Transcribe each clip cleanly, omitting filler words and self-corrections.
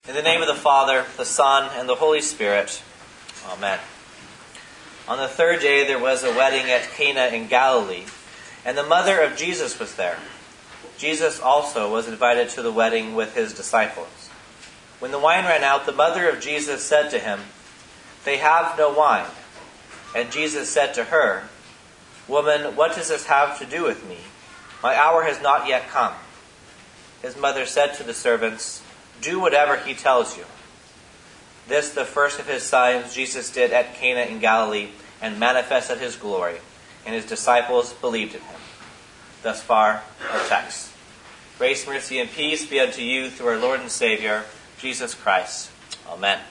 In the name of the Father, the Son, and the Holy Spirit. Amen. On the third day there was a wedding at Cana in Galilee, and the mother of Jesus was there. Jesus also was invited to the wedding with his disciples. When the wine ran out, the mother of Jesus said to him, "They have no wine." And Jesus said to her, "Woman, what does this have to do with me? My hour has not yet come." His mother said to the servants, "Do whatever he tells you." This, the first of his signs, Jesus did at Cana in Galilee, and manifested his glory, and his disciples believed in him. Thus far, our text. Grace, mercy, and peace be unto you through our Lord and Savior, Jesus Christ. Amen.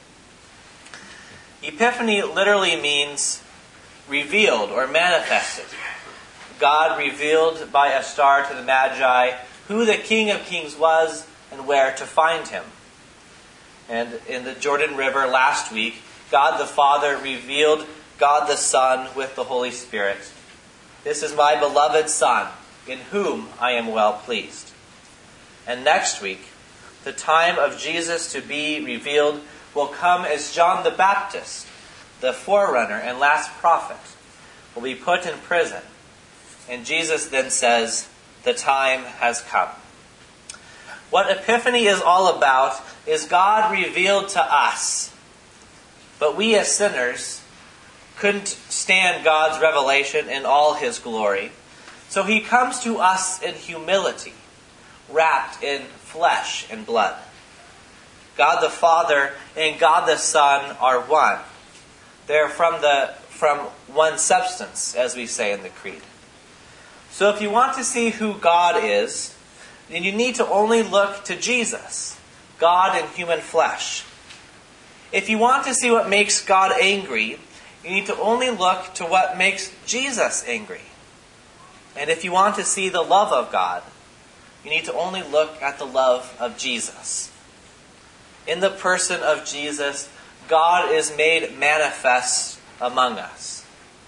Epiphany literally means revealed or manifested. God revealed by a star to the Magi who the King of Kings was and where to find him. And in the Jordan River last week, God the Father revealed God the Son with the Holy Spirit. "This is my beloved Son, in whom I am well pleased." And next week, the time of Jesus to be revealed will come as John the Baptist, the forerunner and last prophet, will be put in prison. And Jesus then says, "The time has come." What Epiphany is all about is God revealed to us. But we as sinners couldn't stand God's revelation in all his glory. So he comes to us in humility, wrapped in flesh and blood. God the Father and God the Son are one. They're from one substance, as we say in the Creed. So if you want to see who God is, then you need to only look to Jesus, God in human flesh. If you want to see what makes God angry, you need to only look to what makes Jesus angry. And if you want to see the love of God, you need to only look at the love of Jesus. In the person of Jesus, God is made manifest among us.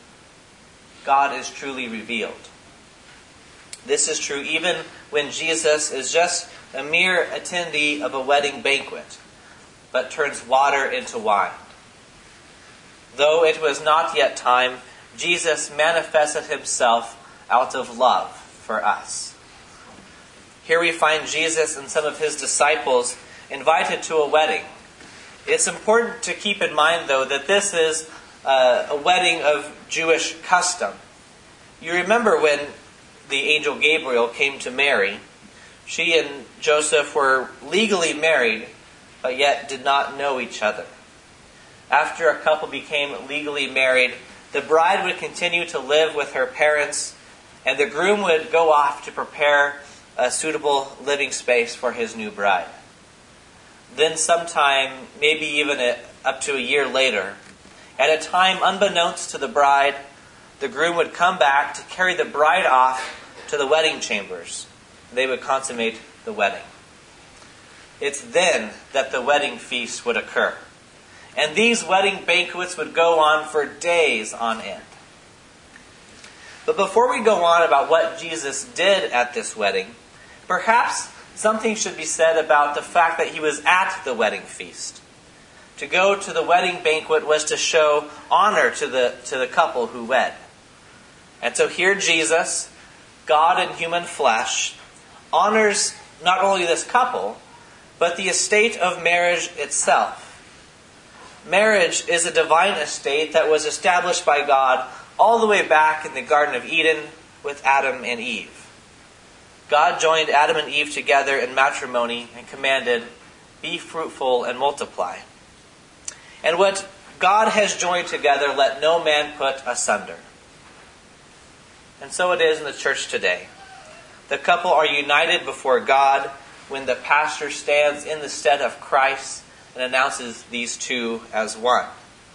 God is truly revealed. This is true even when Jesus is just a mere attendee of a wedding banquet, but turns water into wine. Though it was not yet time, Jesus manifested himself out of love for us. Here we find Jesus and some of his disciples invited to a wedding. It's important to keep in mind, though, that this is a wedding of Jewish custom. You remember when the angel Gabriel came to Mary, she and Joseph were legally married, but yet did not know each other. After a couple became legally married, the bride would continue to live with her parents, and the groom would go off to prepare a suitable living space for his new bride. Then sometime, maybe even up to a year later, at a time unbeknownst to the bride, the groom would come back to carry the bride off to the wedding chambers. They would consummate the wedding. It's then that the wedding feast would occur. And these wedding banquets would go on for days on end. But before we go on about what Jesus did at this wedding, perhaps something should be said about the fact that he was at the wedding feast. To go to the wedding banquet was to show honor to the couple who wed. And so here Jesus, God in human flesh, honors not only this couple, but the estate of marriage itself. Marriage is a divine estate that was established by God all the way back in the Garden of Eden with Adam and Eve. God joined Adam and Eve together in matrimony and commanded, "Be fruitful and multiply." And what God has joined together, let no man put asunder. And so it is in the church today. The couple are united before God when the pastor stands in the stead of Christ and announces these two as one.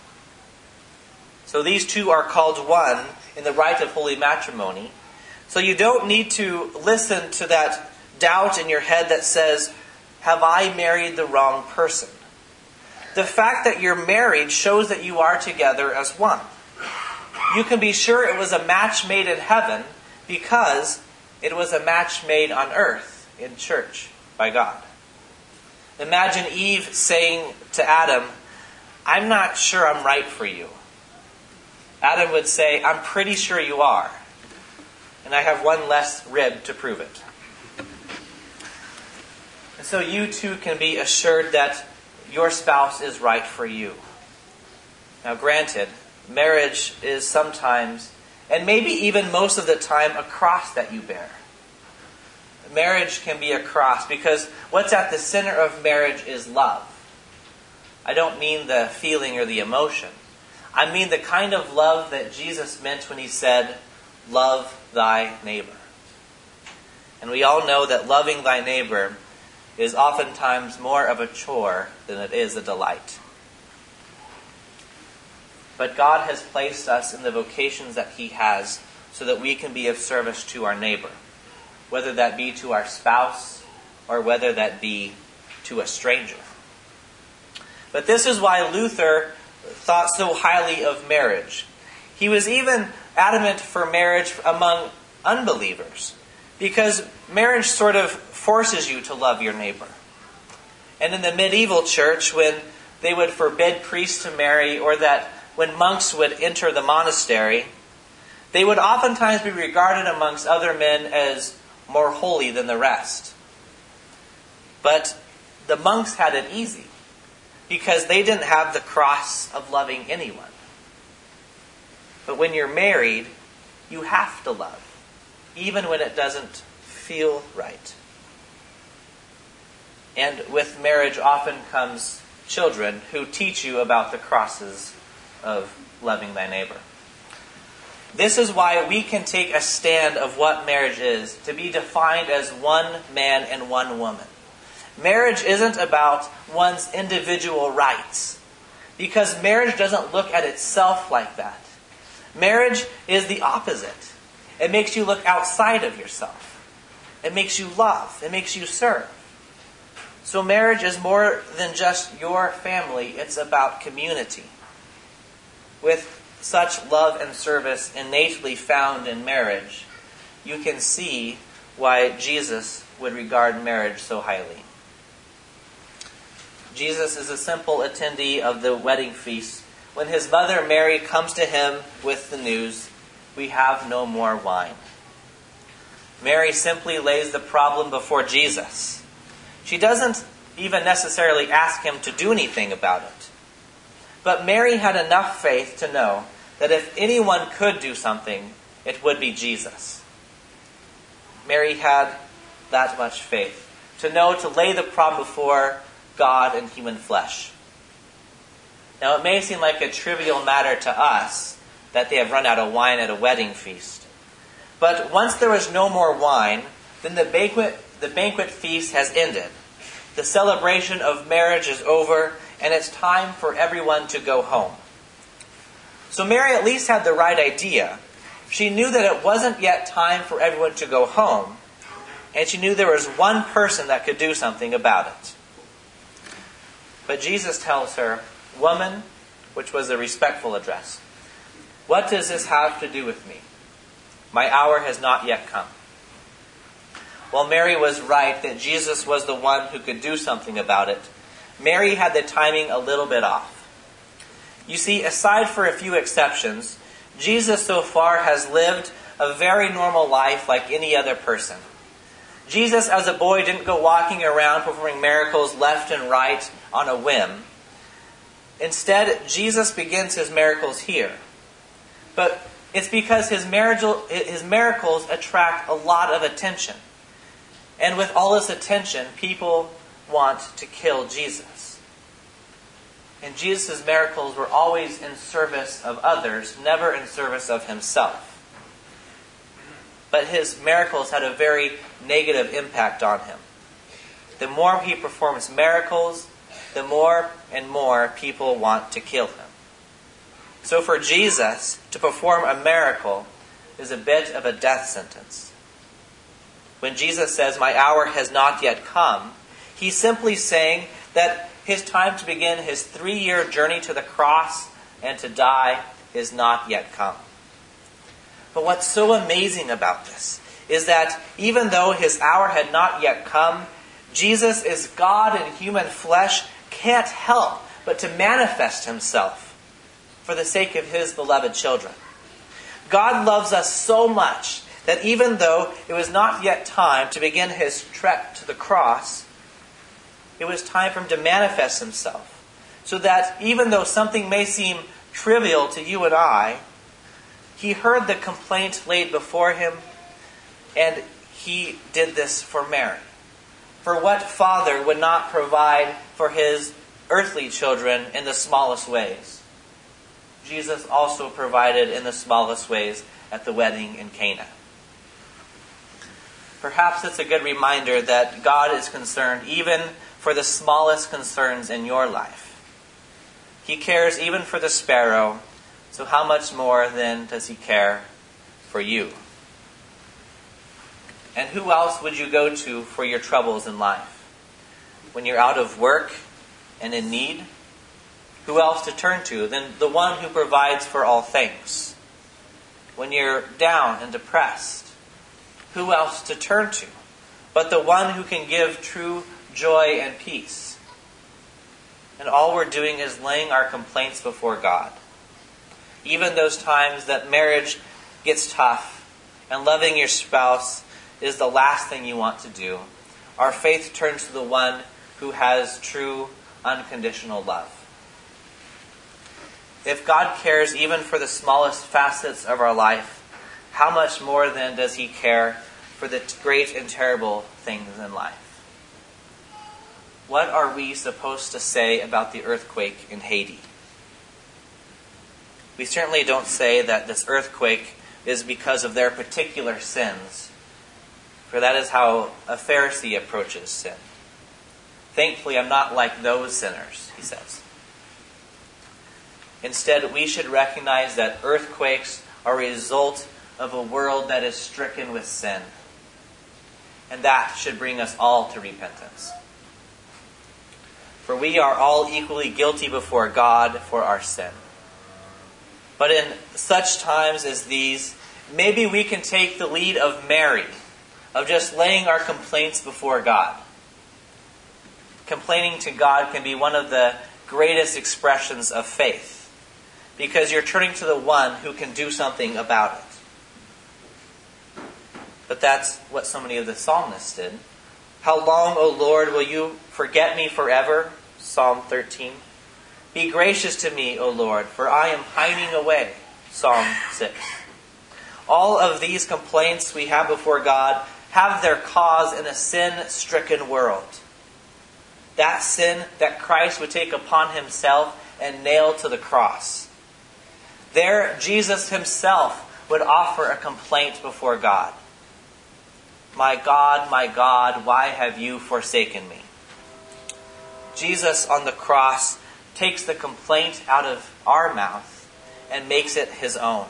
So these two are called one in the rite of holy matrimony. So you don't need to listen to that doubt in your head that says, "Have I married the wrong person?" The fact that you're married shows that you are together as one. You can be sure it was a match made in heaven because it was a match made on earth in church by God. Imagine Eve saying to Adam, "I'm not sure I'm right for you." Adam would say, "I'm pretty sure you are. And I have one less rib to prove it." And so you too can be assured that your spouse is right for you. Now granted, marriage is sometimes, and maybe even most of the time, a cross that you bear. Marriage can be a cross because what's at the center of marriage is love. I don't mean the feeling or the emotion. I mean the kind of love that Jesus meant when he said, "Love thy neighbor." And we all know that loving thy neighbor is oftentimes more of a chore than it is a delight. But God has placed us in the vocations that he has so that we can be of service to our neighbor, whether that be to our spouse or whether that be to a stranger. But this is why Luther thought so highly of marriage. He was even adamant for marriage among unbelievers, because marriage sort of forces you to love your neighbor. And in the medieval church, when they would forbid priests to marry, or that when monks would enter the monastery, they would oftentimes be regarded amongst other men as more holy than the rest. But the monks had it easy, because they didn't have the cross of loving anyone. But when you're married, you have to love, even when it doesn't feel right. And with marriage often comes children who teach you about the crosses of loving thy neighbor. This is why we can take a stand of what marriage is, to be defined as one man and one woman. Marriage isn't about one's individual rights, because marriage doesn't look at itself like that. Marriage is the opposite. It makes you look outside of yourself. It makes you love. It makes you serve. So marriage is more than just your family. It's about community. With such love and service innately found in marriage, you can see why Jesus would regard marriage so highly. Jesus is a simple attendee of the wedding feast. When his mother Mary comes to him with the news, "We have no more wine," Mary simply lays the problem before Jesus. She doesn't even necessarily ask him to do anything about it. But Mary had enough faith to know that if anyone could do something, it would be Jesus. Mary had that much faith to know to lay the problem before God in human flesh. Now, it may seem like a trivial matter to us that they have run out of wine at a wedding feast. But once there was no more wine, then the banquet feast has ended. The celebration of marriage is over, and it's time for everyone to go home. So Mary at least had the right idea. She knew that it wasn't yet time for everyone to go home, and she knew there was one person that could do something about it. But Jesus tells her, "Woman," which was a respectful address, "what does this have to do with me? My hour has not yet come." While Mary was right that Jesus was the one who could do something about it, Mary had the timing a little bit off. You see, aside for a few exceptions, Jesus so far has lived a very normal life like any other person. Jesus as a boy didn't go walking around performing miracles left and right on a whim. Instead, Jesus begins his miracles here. But it's because his miracles attract a lot of attention. And with all this attention, people want to kill Jesus. And Jesus' miracles were always in service of others, never in service of himself. But his miracles had a very negative impact on him. The more he performs miracles, the more and more people want to kill him. So for Jesus, to perform a miracle is a bit of a death sentence. When Jesus says, "My hour has not yet come," he's simply saying that his time to begin his 3-year journey to the cross and to die is not yet come. But what's so amazing about this is that even though his hour had not yet come, Jesus is God in human flesh, can't help but to manifest himself for the sake of his beloved children. God loves us so much that even though it was not yet time to begin his trek to the cross, it was time for him to manifest himself. So that even though something may seem trivial to you and I, he heard the complaint laid before him, and he did this for Mary. For what father would not provide for his earthly children in the smallest ways? Jesus also provided in the smallest ways at the wedding in Cana. Perhaps it's a good reminder that God is concerned even for the smallest concerns in your life. He cares even for the sparrow, so how much more then does he care for you? And who else would you go to for your troubles in life? When you're out of work and in need, who else to turn to than the one who provides for all things? When you're down and depressed, who else to turn to but the one who can give true joy and peace? And all we're doing is laying our complaints before God. Even those times that marriage gets tough and loving your spouse is the last thing you want to do, our faith turns to the one who has true, unconditional love. If God cares even for the smallest facets of our life, how much more then does he care for the great and terrible things in life? What are we supposed to say about the earthquake in Haiti? We certainly don't say that this earthquake is because of their particular sins, for that is how a Pharisee approaches sin. Thankfully, I'm not like those sinners, he says. Instead, we should recognize that earthquakes are a result of a world that is stricken with sin. And that should bring us all to repentance. For we are all equally guilty before God for our sin. But in such times as these, maybe we can take the lead of Mary, of just laying our complaints before God. Complaining to God can be one of the greatest expressions of faith, because you're turning to the one who can do something about it. But that's what so many of the psalmists did. How long, O Lord, will you forget me forever? Psalm 13. Be gracious to me, O Lord, for I am pining away. Psalm 6. All of these complaints we have before God have their cause in a sin-stricken world. That sin that Christ would take upon himself and nail to the cross. There, Jesus himself would offer a complaint before God. My God, why have you forsaken me? Jesus on the cross takes the complaint out of our mouth and makes it his own.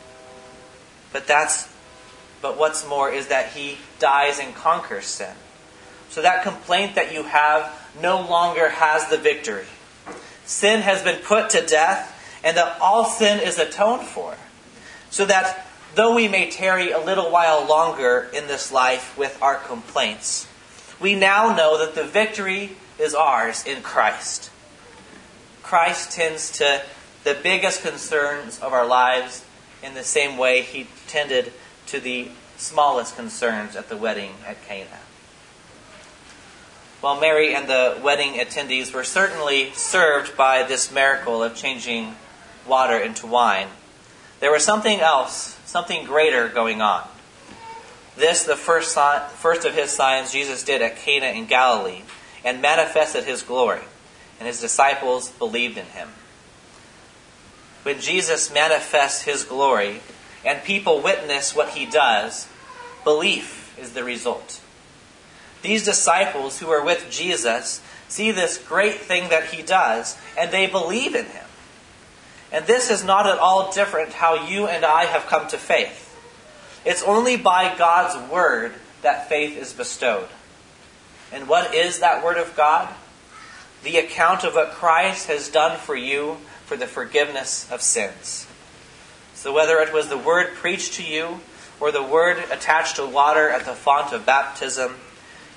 But what's more is that he dies and conquers sin. So that complaint that you have no longer has the victory. Sin has been put to death, and that all sin is atoned for. So that though we may tarry a little while longer in this life with our complaints, we now know that the victory is ours in Christ. Christ tends to the biggest concerns of our lives in the same way he tended to the smallest concerns at the wedding at Cana. While Mary and the wedding attendees were certainly served by this miracle of changing water into wine, there was something else, something greater going on. This, the first of his signs Jesus did at Cana in Galilee, and manifested his glory, and his disciples believed in him. When Jesus manifests his glory, and people witness what he does, belief is the result. These disciples who are with Jesus see this great thing that he does, and they believe in him. And this is not at all different how you and I have come to faith. It's only by God's word that faith is bestowed. And what is that word of God? The account of what Christ has done for you for the forgiveness of sins. So whether it was the word preached to you or the word attached to water at the font of baptism,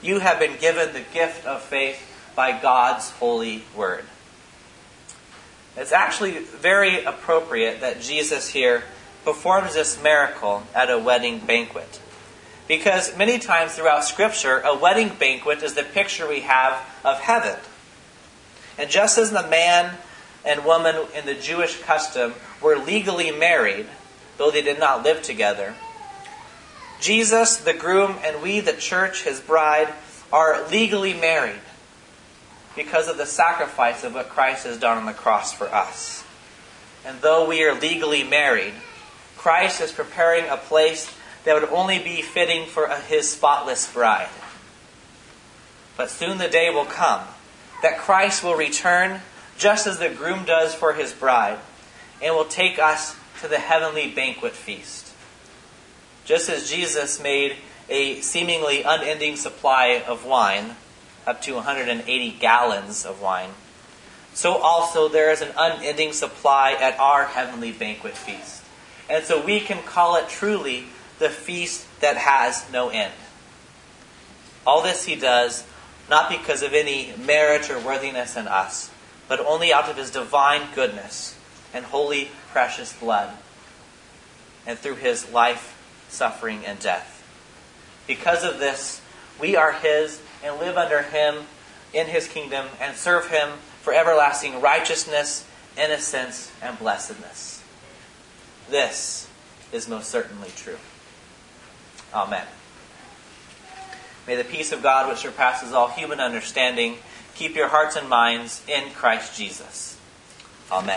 you have been given the gift of faith by God's holy word. It's actually very appropriate that Jesus here performs this miracle at a wedding banquet. Because many times throughout Scripture, a wedding banquet is the picture we have of heaven. And just as the man and woman in the Jewish custom were legally married, though they did not live together, Jesus, the groom, and we, the church, his bride, are legally married because of the sacrifice of what Christ has done on the cross for us. And though we are legally married, Christ is preparing a place that would only be fitting for his spotless bride. But soon the day will come that Christ will return just as the groom does for his bride, and will take us to the heavenly banquet feast. Just as Jesus made a seemingly unending supply of wine, up to 180 gallons of wine, so also there is an unending supply at our heavenly banquet feast. And so we can call it truly the feast that has no end. All this he does not because of any merit or worthiness in us, but only out of his divine goodness and holy, precious blood, and through his life, suffering, and death. Because of this, we are his and live under him in his kingdom and serve him for everlasting righteousness, innocence, and blessedness. This is most certainly true. Amen. May the peace of God, which surpasses all human understanding, keep your hearts and minds in Christ Jesus. Amen.